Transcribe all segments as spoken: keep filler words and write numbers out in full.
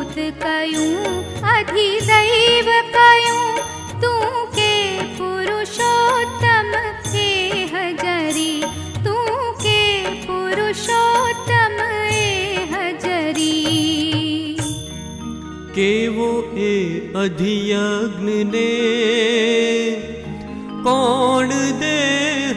भूत कयूं अधिदैव कयूं तू के पुरुषोत्तम एह जरी तू के पुरुषोत्तम एह जरी। केवो ए अधियज्ञ ने कौन देह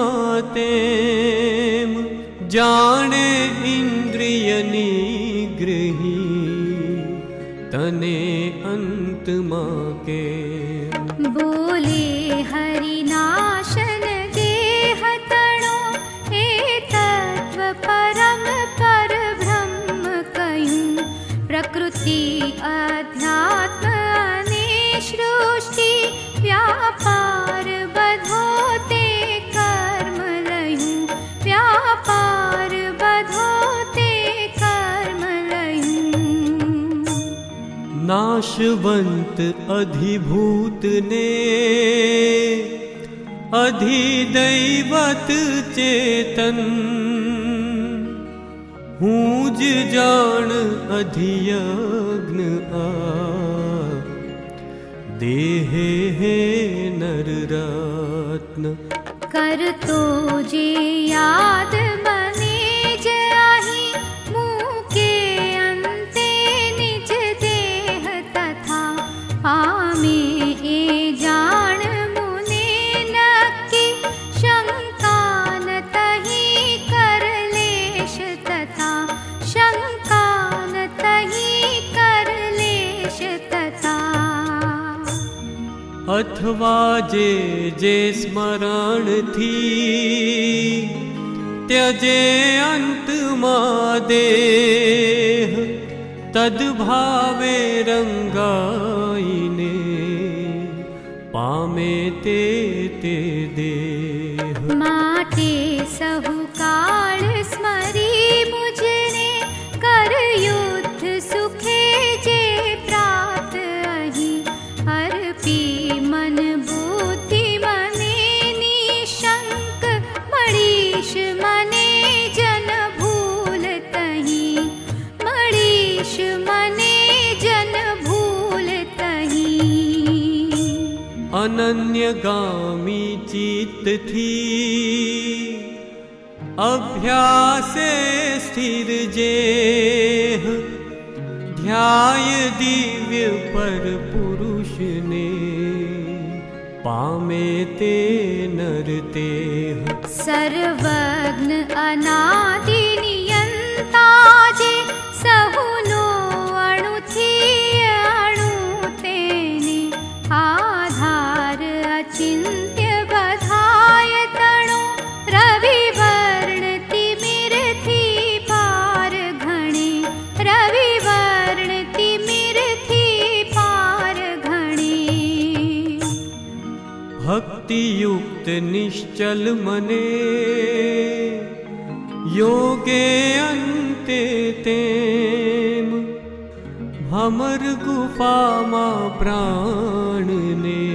मातेम जाने इंद्रिय निग्रही तने अंत माके। बोले हरिनाशन गेह तणो हे तत्व परम पर ब्रह्म कयूं प्रकृति अध्यात्म अने सृष्टि व्यापार बधोते कर्म लयूं व्यापार बधोते कर्म लयूं। नाशवंत अधिभूत ने अधिदैवत चेतन हूज जान अधियज्ञ आ देहे हे नररत्न। कर तो जे याद बने जाहि मुके अंते निज देह तथा पामे ए जान मुने नक्की शंका न तहि कर लेश तथा शंका न तहि कर लेश तथा। अथवा जे जे स्मरण थी त्यजे अंत मा देह तद भावे रंगाईने पामे ते ते देह। माटे सहु काल स्मरी मुझने कर युद्ध सुखे जे प्रात अहि अर्पी मन बुद्धि मने निशंक मणीष मने जन भूल तहि मणीष मने जन भूल तहि। अनन्यगामी चित्त थी अभ्यासे स्थिर जेह ध्याय दिव्य पर पुरुष ने पामे ते नर तेह। सर्वज्ञ अनादि नियंता जे सहुनो अणु थी अणु तेने आधार अचिंत्य बधाय तणो रवि वर्ण तिमिर थी पार घणे रवि वर्ण तिमिर थी पार घणे। भक्ति युक्त निश्चल मने योगे अंते तेम भमर गुफा मा प्राण ने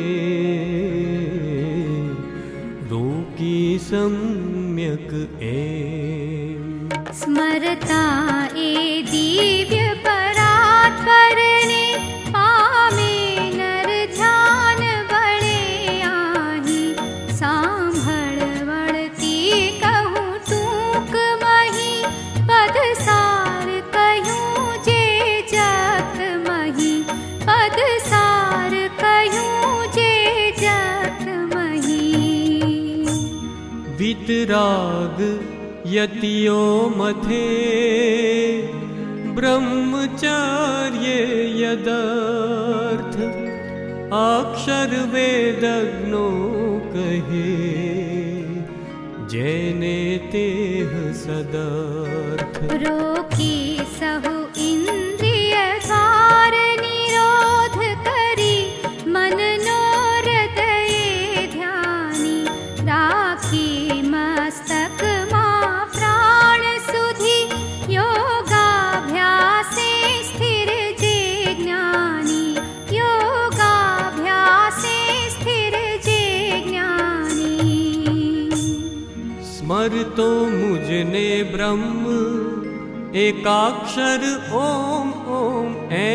रोकी सम्यक एम। स्मरता ए दिव्य परात्पर ने पामे नर ध्यान बड़े आहि सांभळ वळती कहूँ टूक मही पद सार कहूँ जे जग मही पद सार कहूँ जे जग मही। वितराग यतियो मथे ब्रह्मचर्य यदर्थ अक्षर वेदज्ञो कहे जैने तेह सदर्थ। रोकी सहु इंद्रिय द्वार निरोध करी मन नो हृदय ध्यानी राखी मस्तक मा प्राण सुधि योगाभ्यासे स्थिर जे ज्ञानी योगाभ्यासे स्थिर जे ज्ञानी। स्मर तो मुझने ब्रह्म एकाक्षर ओम ओम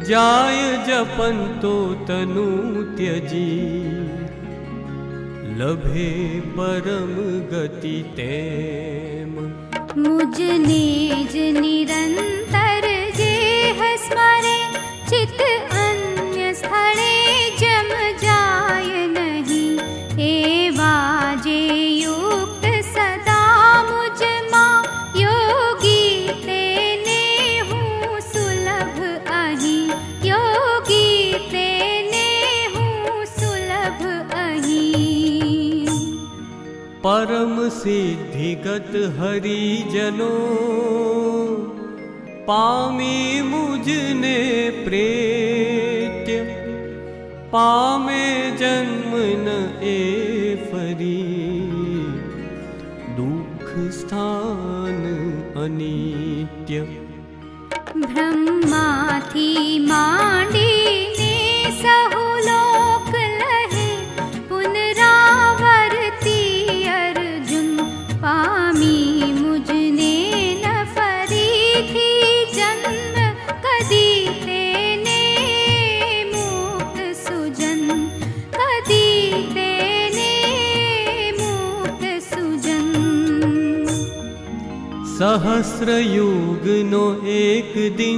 जाय जपन्तो तनु त्यजी लभे परम गति तेम। मुझ निज निरंतर जेह स्मरे चित अन्य स्थले जम जाय नहीं। एवा जे युक्त सदा मुझ मां योगी तेने हूँ सुलभ अहि। योगी तेने हूँ सुलभ अहि। परम सिद्धिगत हरिजनों पामी मुझने प्रेत्य। पामे जन्म न ए फरी दुख स्थान अनित्य। ब्रह्माथी मांडीने सहु लोक लहे पुनरावर्ती अर्जुन। पामी मुझने न फरी थी जन्म कदी तेने मुक्त सुजन। कदी तेने मुक्त सुजन। सहस्र युग नो एक दिन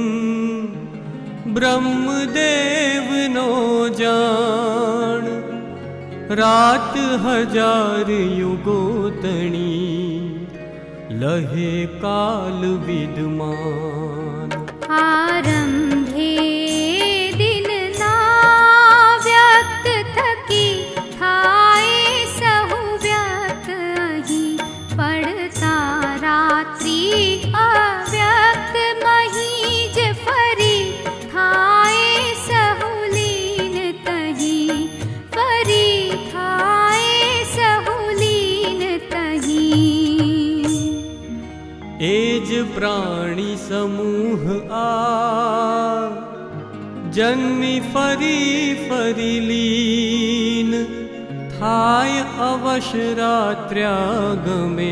ब्रह्मदेव नो जान। रात हजार युगो तणी लहे काल विद्यमान। आरंभे दिन ना व्यक्त थकी थाए सहु व्यक्त अहि। पड़ता रात्रि अव्यक्त महीज फरी थाए सहु लीन तहि। फरी थाए सहु लीन तहि। एज प्राणी समूह आ जन्मी फरी फरी लीन। थाय अवश रात्र्यागमे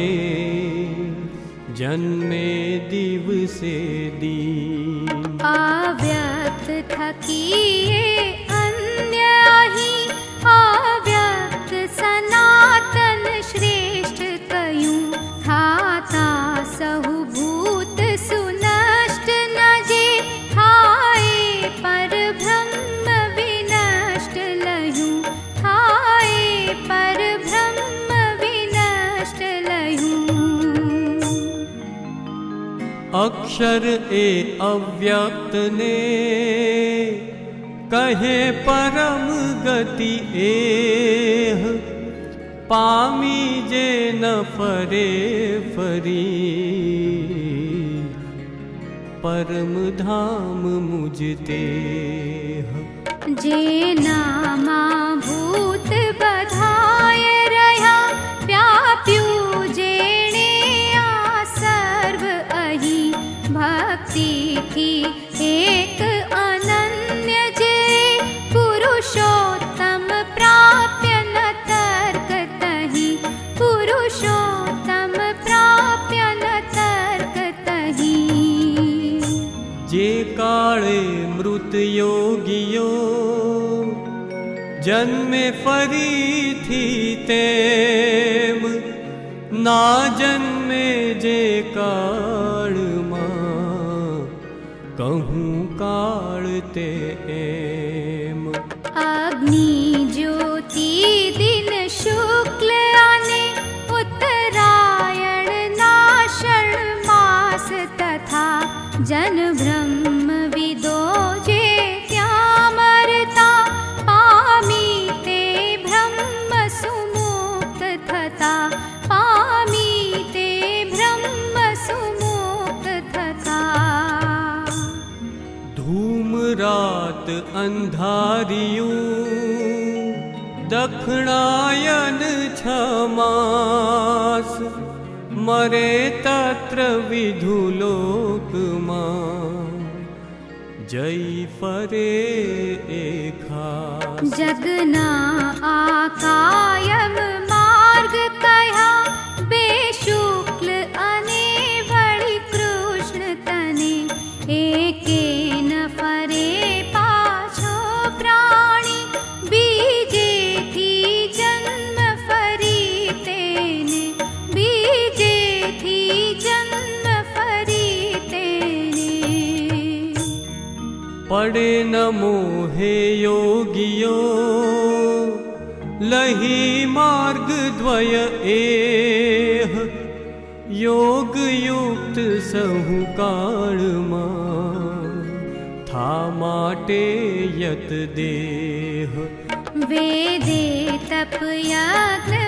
जन्मे दिवसे दीन। अव्यक्त थकिए अन्य अहि। अव्यक्त सनातन श्रेष्ठ कयूं। थाता सहु भूत सुनष्ट न जे। थाए पर ब्रह्म विनष्ट लयूं। थाए पर ब्रह्म विनष्ट लयूं। अक्षर ए अव्यक्त ने कहे परम गति एह। पामी जे न फरे फरी परम धाम मुझ तेह। जे नामा भूत बधाय रहा व्याप्यू जेणे आ सर्व अहि। भक्ति थी एक अनन्य जे पुरुषोत्तम प्राप्य न तर्क तहि। पुरुषोत्तम प्राप्य न तर्क तहि। जे काले मृत योगियो जन्मे फरी थी तेम। ना जन्मे जे काल मां कहूँ काल ते एम। अग्नि ज्योति दिन शुक्ल आने उत्तरायण नाषण मास तथा। जन ब्रह्म विदो जे त्यामरता। पामी ते ब्रह्म सुमुक्त थता। पामी ते ब्रह्म सुमुक्त थता। धूम रात अंधारियों दक्षिणायन छमास। मरे तत्र विधुलोक मां जय फरे एखास। जगना आकायम मार्ग कहा बेशुक्ल अने वळि कृष्ण तने। एके न फरे पाछो प्राणी, बीजे थी जन्म फरी तेने, बीजे थी जन्म फरी तेने। पड़े न मोहे योगियो, लही मार्ग द्वय एह, योग युक्त सहु काळमा, था माटे यत देह। वेदे तप यज्ञ